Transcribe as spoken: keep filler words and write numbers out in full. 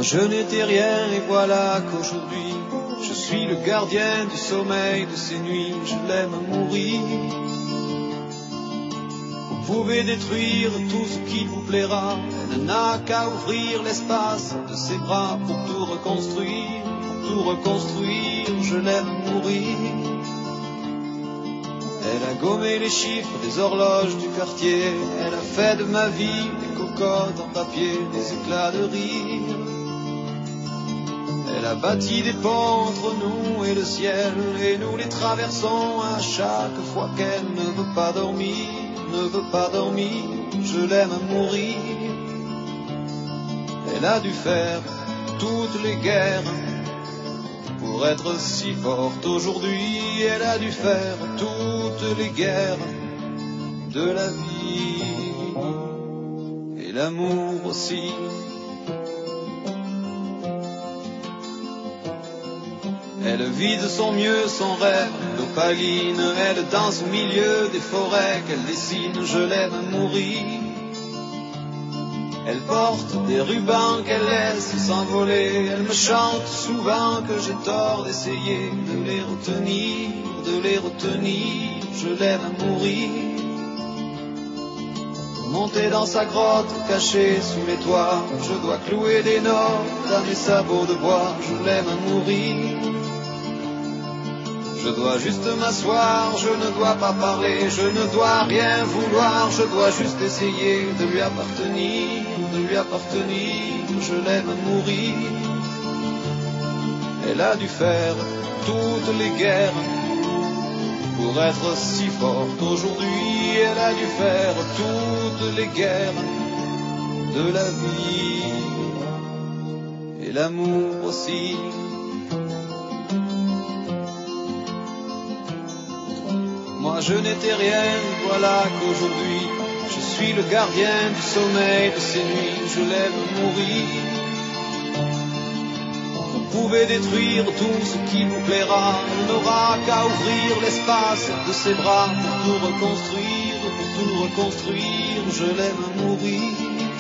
Moi je n'étais rien et voilà qu'aujourd'hui je suis le gardien du sommeil de ces nuits. Je l'aime à mourir. Vous pouvez détruire tout ce qui vous plaira. Elle n'a qu'à ouvrir l'espace de ses bras pour tout reconstruire, pour tout reconstruire. Je l'aime à mourir. Elle a gommé les chiffres des horloges du quartier. Elle a fait de ma vie des cocottes en papier, des éclats de rire. Elle a bâti des ponts entre nous et le ciel, et nous les traversons à chaque fois qu'elle ne veut pas dormir, ne veut pas dormir. Je l'aime à mourir. Elle a dû faire toutes les guerres pour être si forte aujourd'hui. Elle a dû faire toutes les guerres de la vie et l'amour aussi. Elle vit de son mieux son rêve d'opaline. Elle danse au milieu des forêts qu'elle dessine. Je l'aime à mourir. Elle porte des rubans qu'elle laisse s'envoler. Elle me chante souvent que j'ai tort d'essayer de les retenir, de les retenir. Je l'aime à mourir. Pour monter dans sa grotte cachée sous les toits, je dois clouer des notes à mes sabots de bois. Je l'aime à mourir. Je dois juste m'asseoir, je ne dois pas parler, je ne dois rien vouloir, je dois juste essayer de lui appartenir, de lui appartenir. Je l'aime à mourir. Elle a dû faire toutes les guerres pour être si forte aujourd'hui. Elle a dû faire toutes les guerres de la vie et l'amour aussi. Moi je n'étais rien, voilà qu'aujourd'hui je suis le gardien du sommeil de ces nuits. Je l'aime mourir. Vous pouvez détruire tout ce qui vous plaira. On n'aura qu'à ouvrir l'espace de ses bras pour tout reconstruire, pour tout reconstruire. Je l'aime mourir.